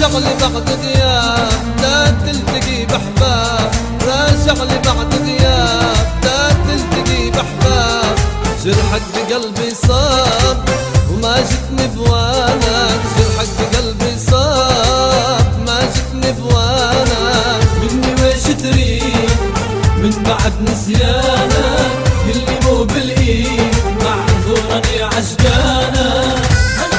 راجع لي بعد غياب لا تلتقي بحباب، راجع لي بعد غياب لا تلتقي بحباب. جرحك بقلبي صاب وما جتني بوانك، جرحك بقلبي صاب ما جتني بوانك. مني ويش تريد من بعد نسيانك، اللي مو بالايد معذور اني عشقانك.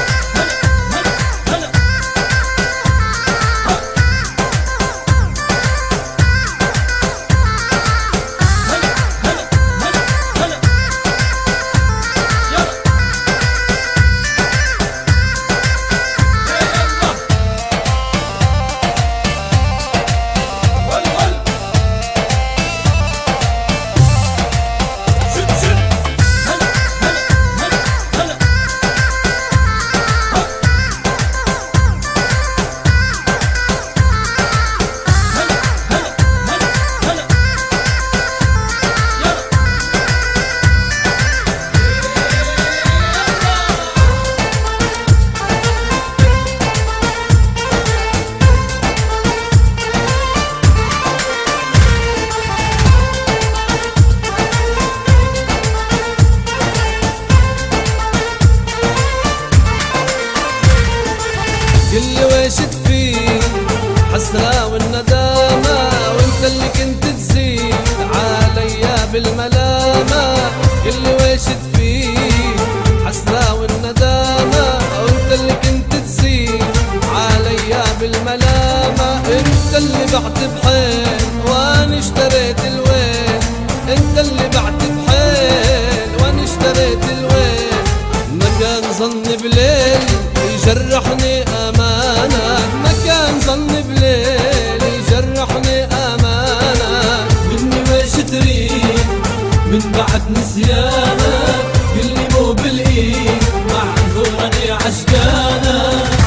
قلي ويش تفيد حسرة والندامة، وانت اللي كنت تزيد عليا بالملامة. قلي ويش تفيد حسرة والندامة، وانت اللي كنت تزيد عليا بالملامة. انت اللي بعت بحيل وانا اشتريت الويل، انت اللي بعت بحيل وانا اشتريت الويل. ما كان ظني بليل يجرحني أمانك، ما كان ظني بليل يجرحني أمانك. مني ويش تريد من بعد نسيانك، اللي مو بالايد معذور اني عشقانك.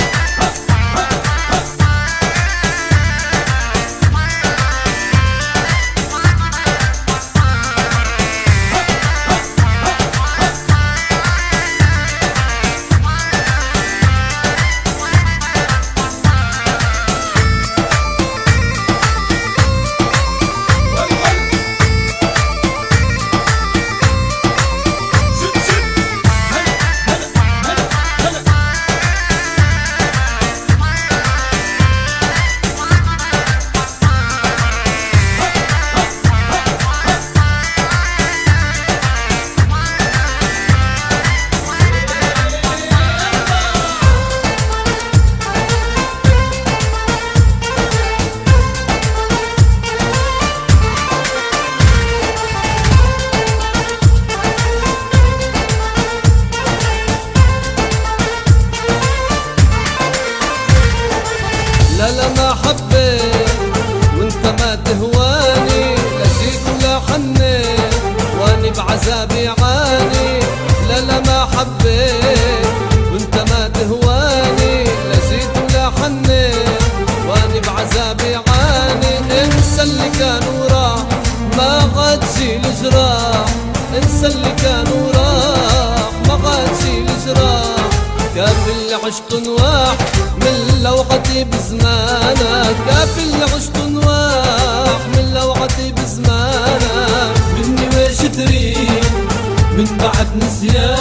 لا لا ما حبيت وانت ما تهواني، لا جيت ولا حنيت واني بعذابي عاني. لا لا ما حبيت وانت ما تهواني، لا جيت ولا حنيت واني بعذابي عاني. انسى اللي كان وراح ما غاد شي الجراح، انسى اللي كان وراح ما غاد شي الجراح. كافي اللي عشت نواح من لوعتي بزمانك، كافي اللي عشت نواح من لوعتي بزمانك. مني ويش تريد من بعد نسيانك،